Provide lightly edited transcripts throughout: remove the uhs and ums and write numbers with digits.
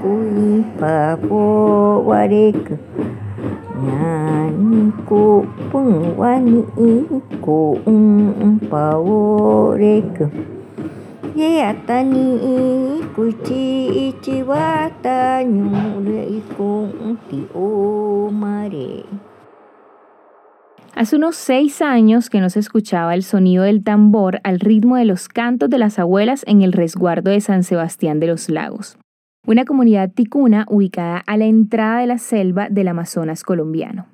kui papo warek nyanyi ku pengwani ku paworek ye atani kuci ichi wata nyure iku ti omare. Hace unos 6 años que no se escuchaba el sonido del tambor al ritmo de los cantos de las abuelas en el resguardo de San Sebastián de los Lagos, una comunidad ticuna ubicada a la entrada de la selva del Amazonas colombiano.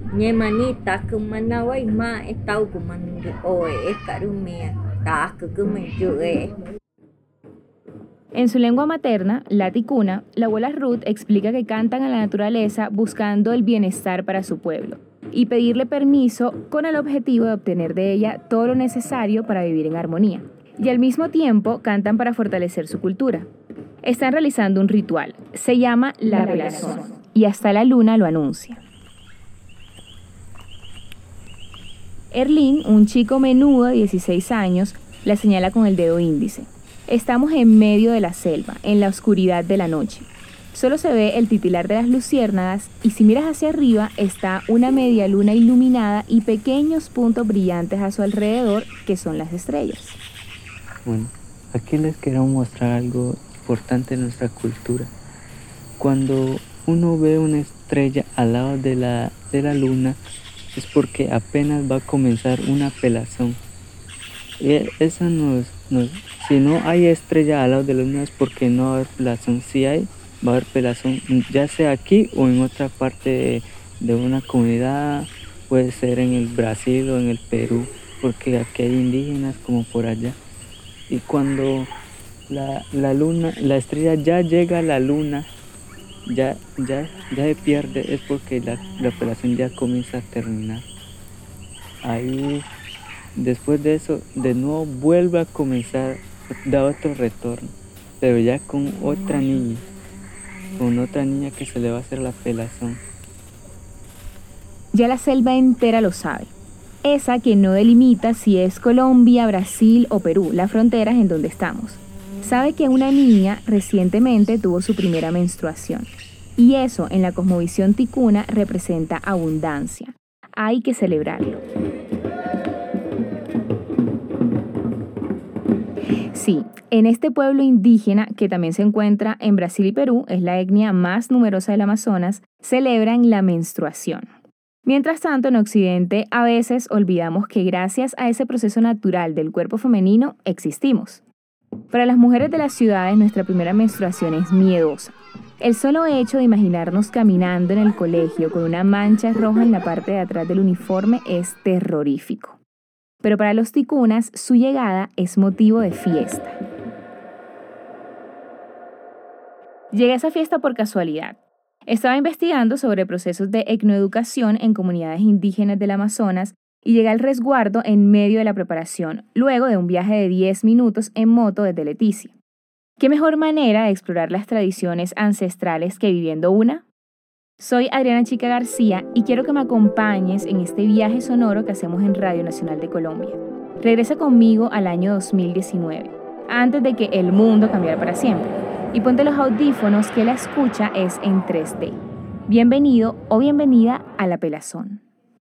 En su lengua materna, la ticuna, la abuela Ruth explica que cantan a la naturaleza buscando el bienestar para su pueblo y pedirle permiso con el objetivo de obtener de ella todo lo necesario para vivir en armonía. Y al mismo tiempo cantan para fortalecer su cultura. Están realizando un ritual, se llama la pelazón, y hasta la luna lo anuncia. Erlín, un chico menudo de 16 años, la señala con el dedo índice. Estamos en medio de la selva, en la oscuridad de la noche. Solo se ve el titilar de las luciérnagas y si miras hacia arriba está una media luna iluminada y pequeños puntos brillantes a su alrededor que son las estrellas. Bueno, aquí les quiero mostrar algo importante en nuestra cultura. Cuando uno ve una estrella al lado de la luna es porque apenas va a comenzar una pelazón. Y esa si no hay estrella al lado de la luna es porque no va a haber pelazón. Si hay, va a haber pelazón, ya sea aquí o en otra parte de una comunidad, puede ser en el Brasil o en el Perú, porque aquí hay indígenas como por allá. Y cuando la estrella ya llega a la luna, ya se pierde, es porque la pelazón ya comienza a terminar. Ahí, después de eso, de nuevo vuelve a comenzar, da otro retorno, pero ya con otra niña que se le va a hacer la pelazón. Ya la selva entera lo sabe. Esa que no delimita si es Colombia, Brasil o Perú, las fronteras en donde estamos. Sabe que una niña recientemente tuvo su primera menstruación. Y eso en la cosmovisión ticuna representa abundancia. Hay que celebrarlo. Sí, en este pueblo indígena, que también se encuentra en Brasil y Perú, es la etnia más numerosa del Amazonas, celebran la menstruación. Mientras tanto, en Occidente, a veces olvidamos que gracias a ese proceso natural del cuerpo femenino, existimos. Para las mujeres de las ciudades, nuestra primera menstruación es miedosa. El solo hecho de imaginarnos caminando en el colegio con una mancha roja en la parte de atrás del uniforme es terrorífico. Pero para los ticunas, su llegada es motivo de fiesta. Llegué a esa fiesta por casualidad. Estaba investigando sobre procesos de etnoeducación en comunidades indígenas del Amazonas y llegué al resguardo en medio de la preparación, luego de un viaje de 10 minutos en moto desde Leticia. ¿Qué mejor manera de explorar las tradiciones ancestrales que viviendo una? Soy Adriana Chica García y quiero que me acompañes en este viaje sonoro que hacemos en Radio Nacional de Colombia. Regresa conmigo al año 2019, antes de que el mundo cambiara para siempre. Y ponte los audífonos que la escucha es en 3D. Bienvenido o bienvenida a La Pelazón.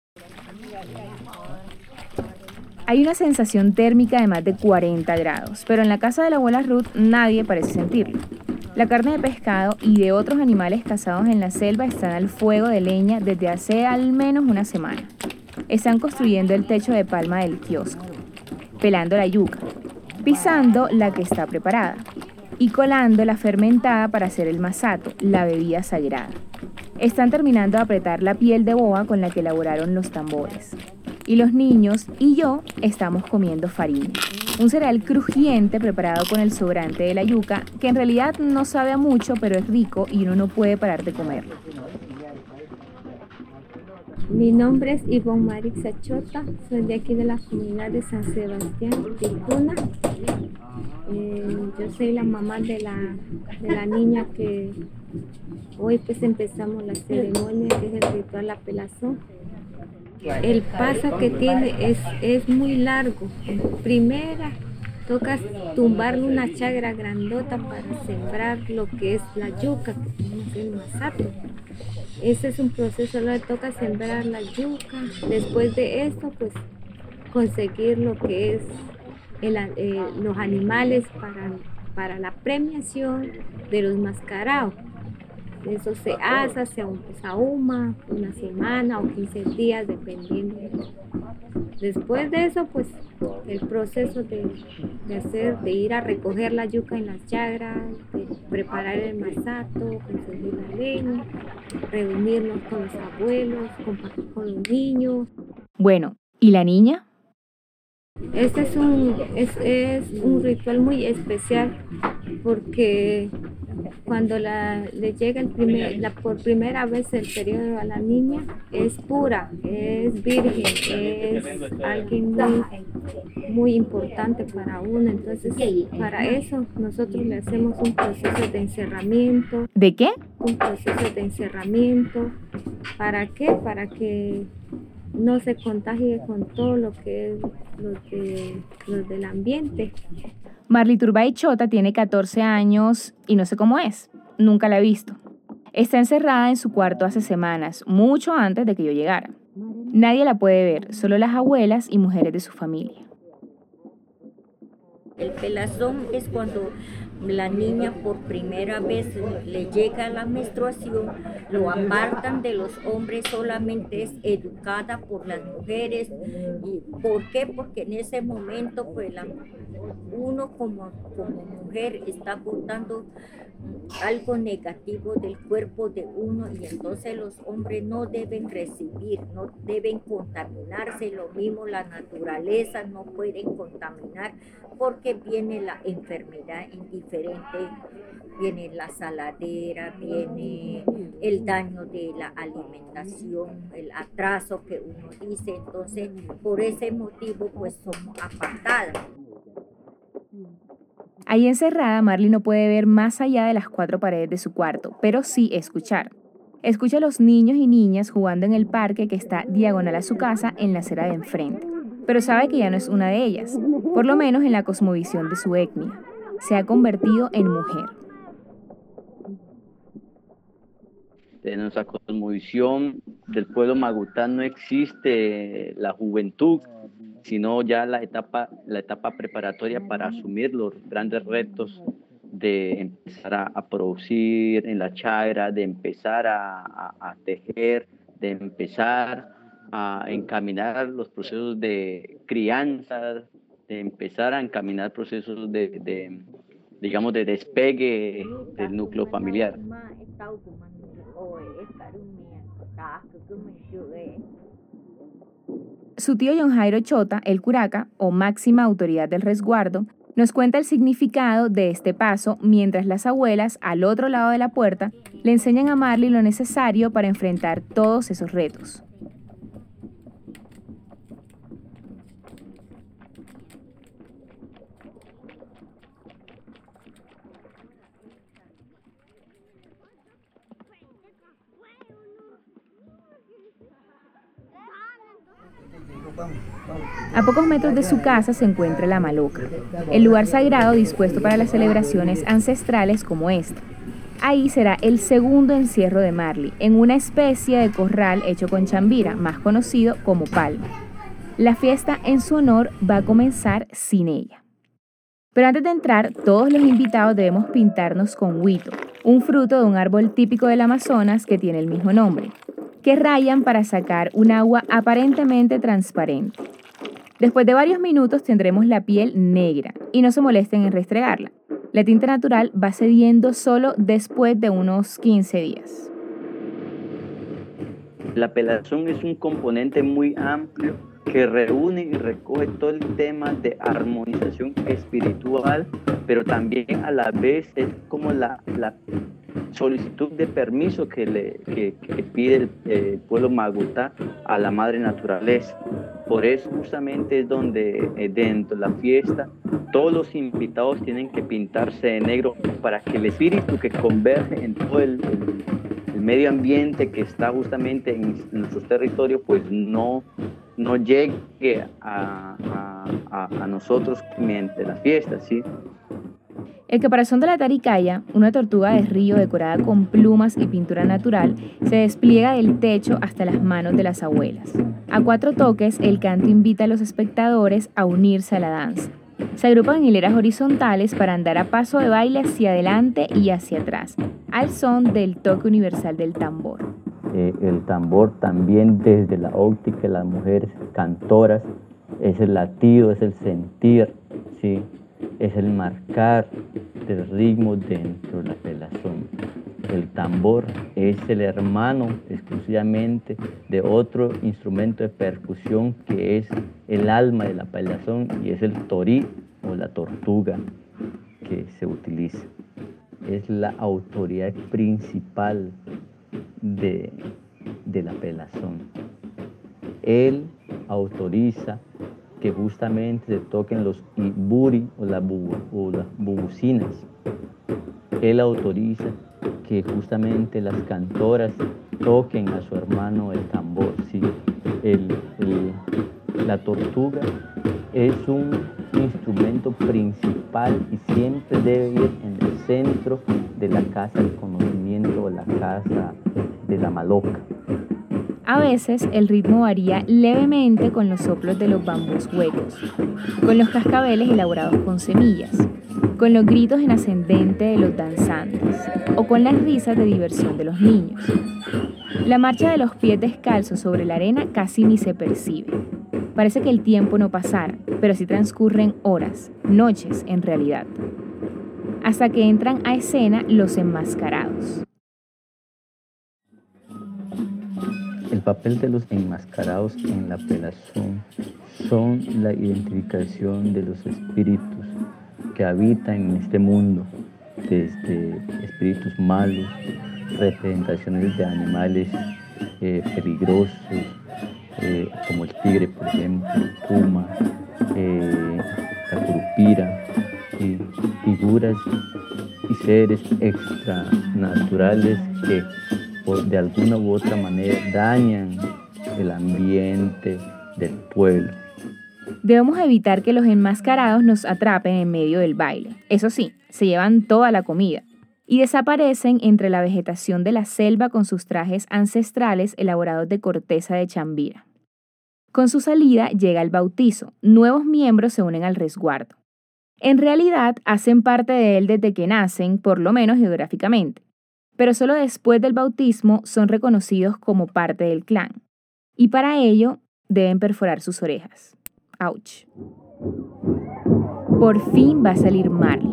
Hay una sensación térmica de más de 40 grados, pero en la casa de la abuela Ruth nadie parece sentirlo. La carne de pescado y de otros animales cazados en la selva están al fuego de leña desde hace al menos una semana. Están construyendo el techo de palma del kiosco, pelando la yuca, pisando la que está preparada y colando la fermentada para hacer el masato, la bebida sagrada. Están terminando de apretar la piel de boa con la que elaboraron los tambores. Y los niños y yo estamos comiendo farina, un cereal crujiente preparado con el sobrante de la yuca, que en realidad no sabe a mucho, pero es rico y uno no puede parar de comerlo. Mi nombre es Ivonne Marixa Chota, soy de aquí de la comunidad de San Sebastián, Ticuna. Yo soy la mamá de la niña que hoy pues empezamos la ceremonia, que es el ritual la pelazón. El paso que tiene es muy largo. En primera toca tumbarle una chagra grandota para sembrar lo que es la yuca, que tenemos el masato. Ese es un proceso, le toca sembrar la yuca. Después de esto, pues conseguir lo que es los animales para la premiación de los mascarados. Eso se asa, se ahuma una semana o 15 días, dependiendo. Después de eso, pues el proceso de ir a recoger la yuca en las chagras, de preparar el masato, conseguir la leña, reunirnos con los abuelos, compartir con los niños. Bueno, ¿y la niña? Este es un ritual muy especial porque cuando le llega por primera vez el periodo a la niña, es pura, es virgen, es alguien muy importante para uno. Entonces, para eso nosotros le hacemos un proceso de encerramiento. ¿De qué? Un proceso de encerramiento. ¿Para qué? Para que no se contagie con todo lo que es los del ambiente. Marley Turbay Chota tiene 14 años y no sé cómo es. Nunca la he visto. Está encerrada en su cuarto hace semanas, mucho antes de que yo llegara. Nadie la puede ver, solo las abuelas y mujeres de su familia. El pelazón es cuando la niña por primera vez le llega la menstruación, lo apartan de los hombres, solamente es educada por las mujeres. ¿Y por qué? Porque en ese momento pues uno como mujer está botando algo negativo del cuerpo de uno, y entonces los hombres no deben recibir, no deben contaminarse. Lo mismo la naturaleza, no pueden contaminar porque viene la enfermedad indiferente, viene la saladera, viene el daño de la alimentación, el atraso que uno dice. Entonces por ese motivo pues somos apartadas. Ahí encerrada, Marley no puede ver más allá de las 4 paredes de su cuarto, pero sí escuchar. Escucha a los niños y niñas jugando en el parque que está diagonal a su casa en la acera de enfrente, pero sabe que ya no es una de ellas, por lo menos en la cosmovisión de su etnia. Se ha convertido en mujer. De nuestra cosmovisión del pueblo magutá no existe la juventud, sino ya la etapa preparatoria para asumir los grandes retos de empezar a producir en la chagra, de empezar a tejer, de empezar a encaminar los procesos de crianza, de empezar a encaminar procesos de despegue del núcleo familiar. Su tío John Jairo Chota, el curaca, o máxima autoridad del resguardo, nos cuenta el significado de este paso mientras las abuelas, al otro lado de la puerta, le enseñan a Marley lo necesario para enfrentar todos esos retos. A pocos metros de su casa se encuentra la Maloca, el lugar sagrado dispuesto para las celebraciones ancestrales como esta. Ahí será el segundo encierro de Marley, en una especie de corral hecho con chambira, más conocido como palma. La fiesta en su honor va a comenzar sin ella. Pero antes de entrar, todos los invitados debemos pintarnos con huito, un fruto de un árbol típico del Amazonas que tiene el mismo nombre, que rayan para sacar un agua aparentemente transparente. Después de varios minutos tendremos la piel negra y no se molesten en restregarla. La tinta natural va cediendo solo después de unos 15 días. La pelazón es un componente muy amplio que reúne y recoge todo el tema de armonización espiritual, pero también a la vez es como la solicitud de permiso que pide el pueblo magutá a la madre naturaleza. Por eso justamente es donde dentro de la fiesta todos los invitados tienen que pintarse de negro para que el espíritu que converge en todo el medio ambiente que está justamente en nuestro territorio pues no llegue a a nosotros mediante la fiesta, ¿sí? El caparazón de la taricaya, una tortuga de río decorada con plumas y pintura natural, se despliega del techo hasta las manos de las abuelas. A 4 toques, el canto invita a los espectadores a unirse a la danza. Se agrupan en hileras horizontales para andar a paso de baile hacia adelante y hacia atrás, al son del toque universal del tambor. El tambor también desde la óptica de las mujeres cantoras es el latido, es el sentir, ¿sí? Es el marcar del ritmo dentro de la pelazón. El tambor es el hermano exclusivamente de otro instrumento de percusión que es el alma de la pelazón y es el torí o la tortuga que se utiliza. Es la autoridad principal de la pelazón. Él autoriza que justamente se toquen los iburi o las bubucinas. Él autoriza que justamente las cantoras toquen a su hermano el tambor, ¿sí? La tortuga es un instrumento principal y siempre debe ir en el centro de la casa del conocimiento o la casa de la maloca. A veces el ritmo varía levemente con los soplos de los bambús huecos, con los cascabeles elaborados con semillas, con los gritos en ascendente de los danzantes o con las risas de diversión de los niños. La marcha de los pies descalzos sobre la arena casi ni se percibe. Parece que el tiempo no pasara, pero sí transcurren horas, noches en realidad, hasta que entran a escena los enmascarados. El papel de los enmascarados en la pelazón son la identificación de los espíritus que habitan en este mundo, desde espíritus malos, representaciones de animales peligrosos, como el tigre, por ejemplo, el puma, la curupira, y figuras y seres extranaturales que de alguna u otra manera dañan el ambiente del pueblo. Debemos evitar que los enmascarados nos atrapen en medio del baile. Eso sí, se llevan toda la comida y desaparecen entre la vegetación de la selva con sus trajes ancestrales elaborados de corteza de chambira. Con su salida llega el bautizo. Nuevos miembros se unen al resguardo. En realidad, hacen parte de él desde que nacen, por lo menos geográficamente, pero solo después del bautismo son reconocidos como parte del clan, y para ello deben perforar sus orejas. ¡Auch! Por fin va a salir Marley.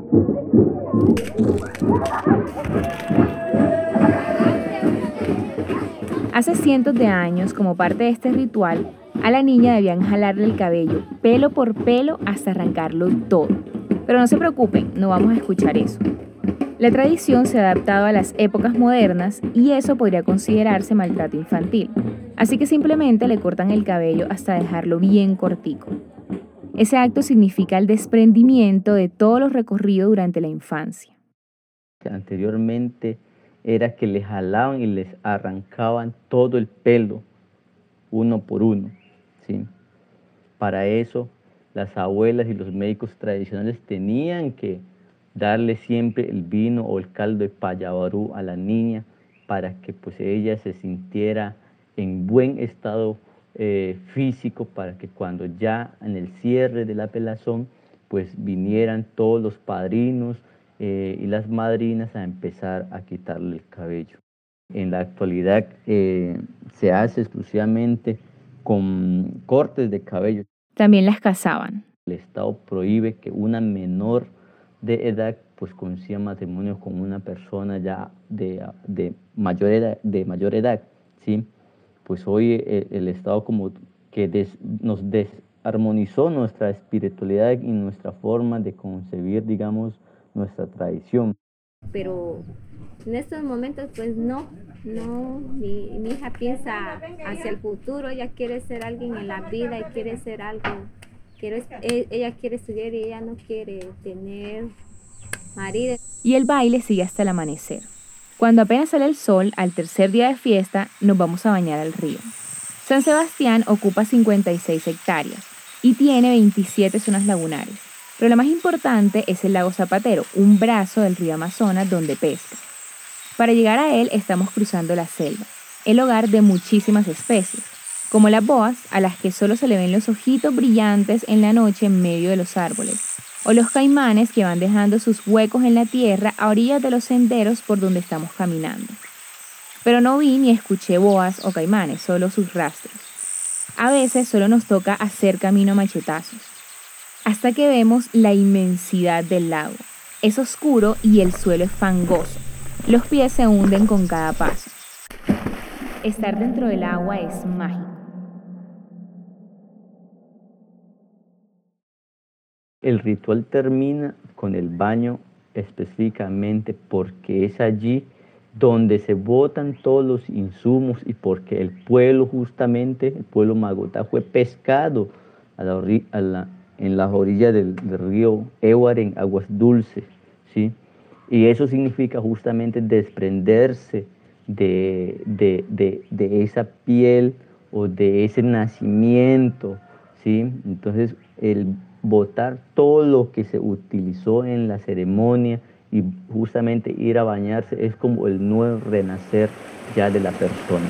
Hace cientos de años, como parte de este ritual, a la niña debían jalarle el cabello, pelo por pelo, hasta arrancarlo todo. Pero no se preocupen, no vamos a escuchar eso. La tradición se ha adaptado a las épocas modernas y eso podría considerarse maltrato infantil. Así que simplemente le cortan el cabello hasta dejarlo bien cortico. Ese acto significa el desprendimiento de todo lo recorrido durante la infancia. Anteriormente era que les jalaban y les arrancaban todo el pelo, uno por uno, ¿sí? Para eso, las abuelas y los médicos tradicionales tenían que darle siempre el vino o el caldo de payabarú a la niña para que pues ella se sintiera en buen estado físico, para que cuando ya en el cierre de la pelazón pues vinieran todos los padrinos y las madrinas a empezar a quitarle el cabello. En la actualidad se hace exclusivamente con cortes de cabello. También las casaban. El Estado prohíbe que una menor de edad pues consiga matrimonio con una persona ya de mayor edad, ¿sí? Pues hoy el Estado como que nos desarmonizó nuestra espiritualidad y nuestra forma de concebir, digamos, nuestra tradición. Pero en estos momentos pues no, mi hija piensa hacia el futuro, ella quiere ser alguien en la vida y quiere ser algo, ella quiere estudiar y ella no quiere tener marido. Y el baile sigue hasta el amanecer. Cuando apenas sale el sol, al tercer día de fiesta, nos vamos a bañar al río. San Sebastián ocupa 56 hectáreas. y tiene 27 zonas lagunares. Pero la más importante es el lago Zapatero, un brazo del río Amazonas donde pesca. Para llegar a él estamos cruzando la selva, el hogar de muchísimas especies, como las boas, a las que solo se le ven los ojitos brillantes en la noche en medio de los árboles, o los caimanes que van dejando sus huecos en la tierra a orillas de los senderos por donde estamos caminando. Pero no vi ni escuché boas o caimanes, solo sus rastros. A veces solo nos toca hacer camino a machetazos, hasta que vemos la inmensidad del lago. Es oscuro y el suelo es fangoso. Los pies se hunden con cada paso. Estar dentro del agua es mágico. El ritual termina con el baño específicamente porque es allí donde se botan todos los insumos y porque el pueblo Magotá fue pescado en las orillas del río Éguara en aguas dulces, ¿sí? Y eso significa justamente desprenderse de esa piel o de ese nacimiento, ¿sí? Entonces, el botar todo lo que se utilizó en la ceremonia y justamente ir a bañarse es como el nuevo renacer ya de la persona.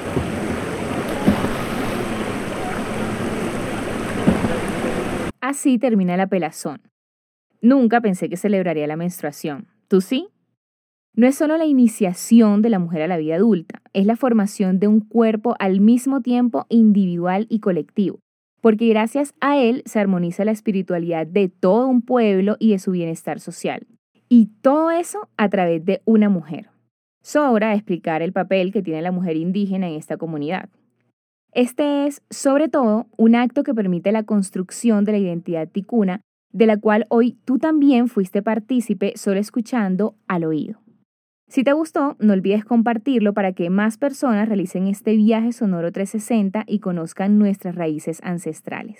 Así termina la pelazón. Nunca pensé que celebraría la menstruación. ¿Tú sí? No es solo la iniciación de la mujer a la vida adulta, es la formación de un cuerpo al mismo tiempo individual y colectivo, porque gracias a él se armoniza la espiritualidad de todo un pueblo y de su bienestar social. Y todo eso a través de una mujer. Sobra explicar el papel que tiene la mujer indígena en esta comunidad. Este es, sobre todo, un acto que permite la construcción de la identidad ticuna, de la cual hoy tú también fuiste partícipe solo escuchando al oído. Si te gustó, no olvides compartirlo para que más personas realicen este viaje sonoro 360 y conozcan nuestras raíces ancestrales.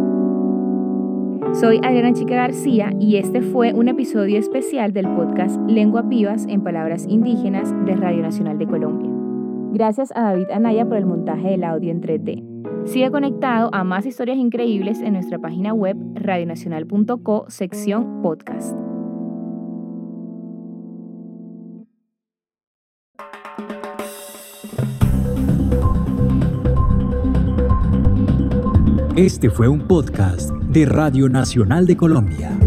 Soy Adriana Chica García y este fue un episodio especial del podcast Lengua Pivas en Palabras Indígenas de Radio Nacional de Colombia. Gracias a David Anaya por el montaje del audio en 3D. Sigue conectado a más historias increíbles en nuestra página web radionacional.co, sección podcast. Este fue un podcast de Radio Nacional de Colombia.